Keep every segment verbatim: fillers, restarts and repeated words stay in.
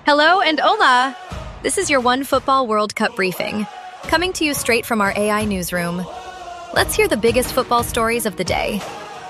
Hello and hola! This is your One Football World Cup briefing, coming to you straight from our A I newsroom. Let's hear the biggest football stories of the day.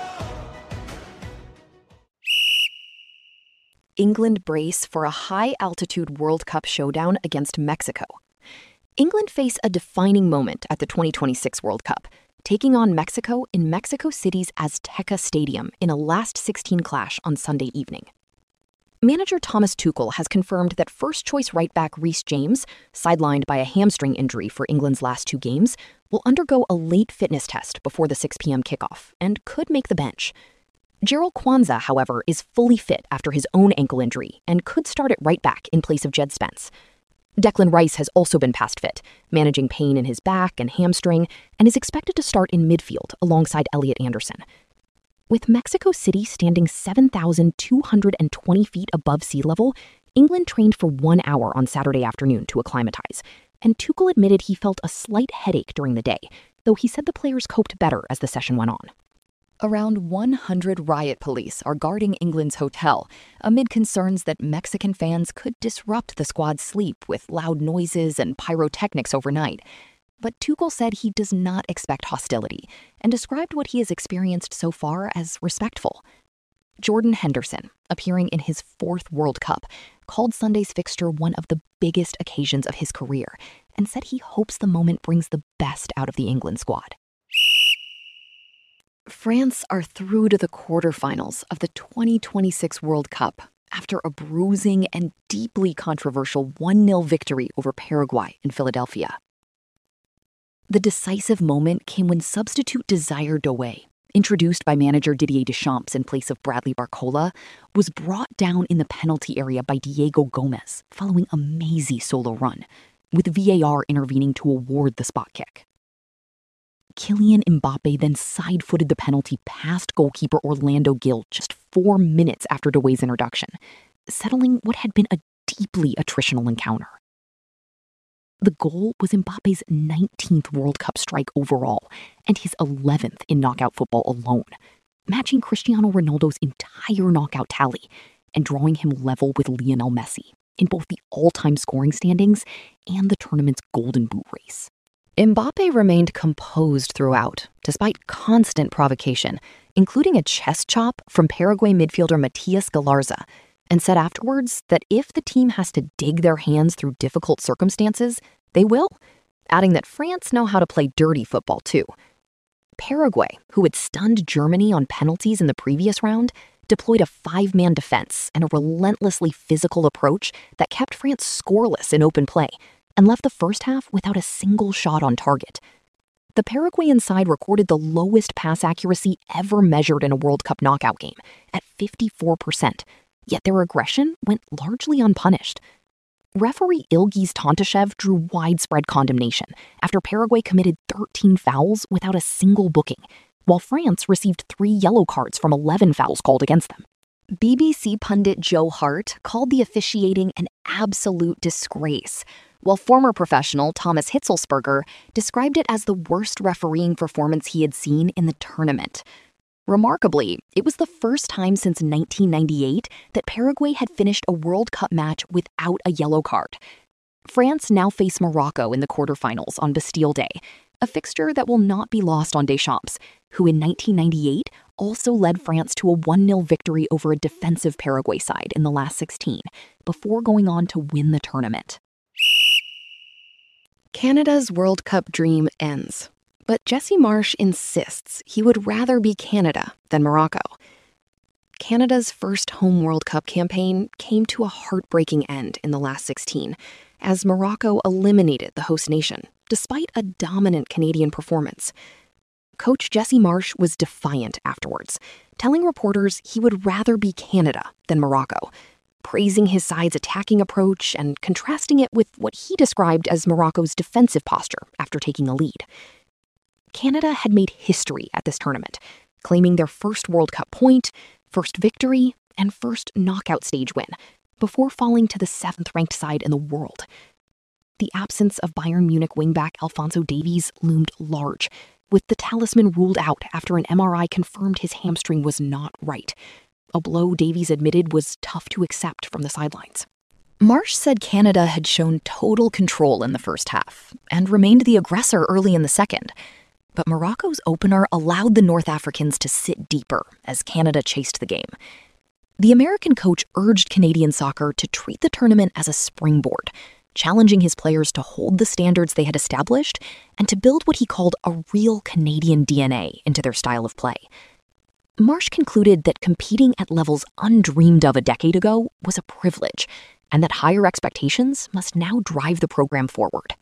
England brace for a high-altitude World Cup showdown against Mexico. England face a defining moment at the twenty twenty-six World Cup, taking on Mexico in Mexico City's Azteca Stadium in a last sixteen clash on Sunday evening. Manager Thomas Tuchel has confirmed that first-choice right-back Reece James, sidelined by a hamstring injury for England's last two games, will undergo a late fitness test before the six p.m. kickoff and could make the bench. Gerald Kwanzaa, however, is fully fit after his own ankle injury and could start at right-back in place of Jed Spence. Declan Rice has also been past fit, managing pain in his back and hamstring, and is expected to start in midfield alongside Elliot Anderson. With Mexico City standing seven thousand two hundred twenty feet above sea level, England trained for one hour on Saturday afternoon to acclimatize, and Tuchel admitted he felt a slight headache during the day, though he said the players coped better as the session went on. Around one hundred riot police are guarding England's hotel, amid concerns that Mexican fans could disrupt the squad's sleep with loud noises and pyrotechnics overnight. But Tuchel said he does not expect hostility and described what he has experienced so far as respectful. Jordan Henderson, appearing in his fourth World Cup, called Sunday's fixture one of the biggest occasions of his career and said he hopes the moment brings the best out of the England squad. France are through to the quarterfinals of the twenty twenty-six World Cup after a bruising and deeply controversial one nil victory over Paraguay in Philadelphia. The decisive moment came when substitute Désiré Doué, introduced by manager Didier Deschamps in place of Bradley Barcola, was brought down in the penalty area by Diego Gomez following a mazy solo run, with V A R intervening to award the spot kick. Kylian Mbappe then side-footed the penalty past goalkeeper Orlando Gil just four minutes after Doué's introduction, settling what had been a deeply attritional encounter. The goal was Mbappe's nineteenth World Cup strike overall and his eleventh in knockout football alone, matching Cristiano Ronaldo's entire knockout tally and drawing him level with Lionel Messi in both the all-time scoring standings and the tournament's Golden Boot race. Mbappe remained composed throughout, despite constant provocation, including a chest chop from Paraguay midfielder Matias Galarza, and said afterwards that if the team has to dig their hands through difficult circumstances, they will, adding that France know how to play dirty football too. Paraguay, who had stunned Germany on penalties in the previous round, deployed a five-man defense and a relentlessly physical approach that kept France scoreless in open play and left the first half without a single shot on target. The Paraguayan side recorded the lowest pass accuracy ever measured in a World Cup knockout game, at fifty-four percent, yet their aggression went largely unpunished. Referee Ilgiz Tantashev drew widespread condemnation after Paraguay committed thirteen fouls without a single booking, while France received three yellow cards from eleven fouls called against them. B B C pundit Joe Hart called the officiating an absolute disgrace, while former professional Thomas Hitzelsperger described it as the worst refereeing performance he had seen in the tournament. Remarkably, it was the first time since nineteen ninety-eight that Paraguay had finished a World Cup match without a yellow card. France now face Morocco in the quarterfinals on Bastille Day, a fixture that will not be lost on Deschamps, who in nineteen ninety-eight also led France to a one nil victory over a defensive Paraguay side in the last sixteen, before going on to win the tournament. Canada's World Cup dream ends, but Jesse Marsch insists he would rather be Canada than Morocco. Canada's first home World Cup campaign came to a heartbreaking end in the last sixteen, as Morocco eliminated the host nation, despite a dominant Canadian performance. Coach Jesse Marsch was defiant afterwards, telling reporters he would rather be Canada than Morocco, praising his side's attacking approach and contrasting it with what he described as Morocco's defensive posture after taking a lead. Canada had made history at this tournament, claiming their first World Cup point, first victory, and first knockout stage win, before falling to the seventh-ranked side in the world. The absence of Bayern Munich wingback Alphonso Davies loomed large, with the talisman ruled out after an M R I confirmed his hamstring was not right, a blow Davies admitted was tough to accept from the sidelines. Marsh said Canada had shown total control in the first half and remained the aggressor early in the second. But Morocco's opener allowed the North Africans to sit deeper as Canada chased the game. The American coach urged Canadian soccer to treat the tournament as a springboard, challenging his players to hold the standards they had established and to build what he called a real Canadian D N A into their style of play. Marsh concluded that competing at levels undreamed of a decade ago was a privilege, and that higher expectations must now drive the program forward.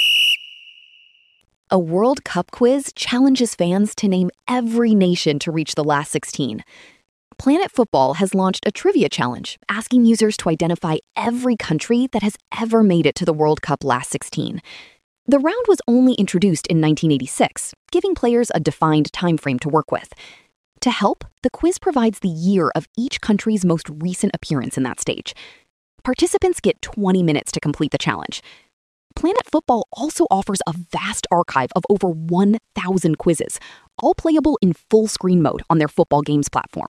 A World Cup quiz challenges fans to name every nation to reach the last sixteen. Planet Football has launched a trivia challenge, asking users to identify every country that has ever made it to the World Cup last sixteen. The round was only introduced in nineteen eighty-six, giving players a defined time frame to work with. To help, the quiz provides the year of each country's most recent appearance in that stage. Participants get twenty minutes to complete the challenge. Planet Football also offers a vast archive of over one thousand quizzes, all playable in full-screen mode on their football games platform.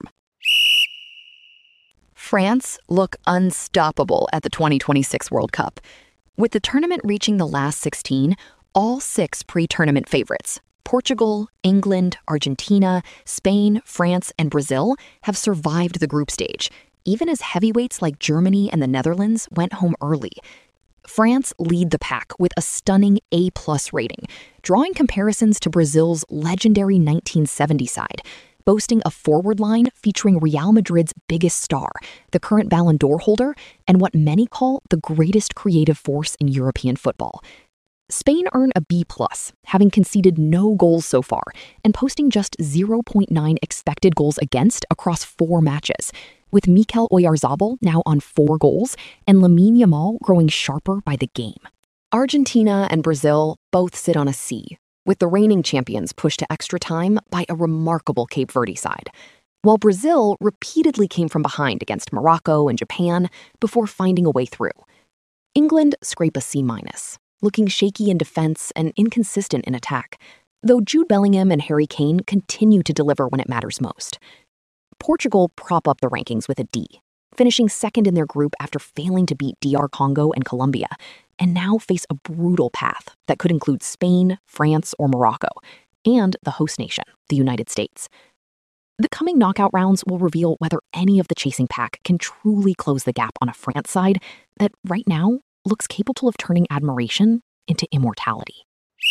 France look unstoppable at the twenty twenty-six World Cup. With the tournament reaching the last sixteen, all six pre-tournament favorites, Portugal, England, Argentina, Spain, France, and Brazil, have survived the group stage, even as heavyweights like Germany and the Netherlands went home early. France lead the pack with a stunning A plus rating, drawing comparisons to Brazil's legendary nineteen seventy side, boasting a forward line featuring Real Madrid's biggest star, the current Ballon d'Or holder, and what many call the greatest creative force in European football. Spain earn a B plus, having conceded no goals so far, and posting just zero point nine expected goals against across four matches, with Mikel Oyarzabal now on four goals and Lamine Yamal growing sharper by the game. Argentina and Brazil both sit on a C, with the reigning champions pushed to extra time by a remarkable Cape Verde side, while Brazil repeatedly came from behind against Morocco and Japan before finding a way through. England scrape a C minus, looking shaky in defense and inconsistent in attack, though Jude Bellingham and Harry Kane continue to deliver when it matters most. Portugal prop up the rankings with a D, finishing second in their group after failing to beat D R Congo and Colombia, and now face a brutal path that could include Spain, France, or Morocco, and the host nation, the United States. The coming knockout rounds will reveal whether any of the chasing pack can truly close the gap on a France side that right now looks capable of turning admiration into immortality.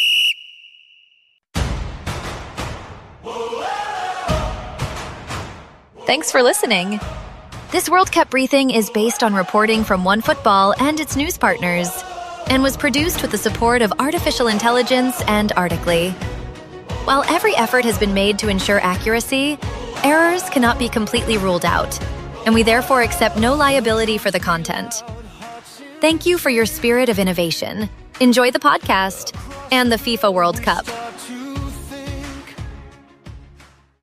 Thanks for listening. This World Cup briefing is based on reporting from OneFootball and its news partners, and was produced with the support of artificial intelligence and Articly. While every effort has been made to ensure accuracy, errors cannot be completely ruled out, and we therefore accept no liability for the content. Thank you for your spirit of innovation. Enjoy the podcast and the FIFA World Cup.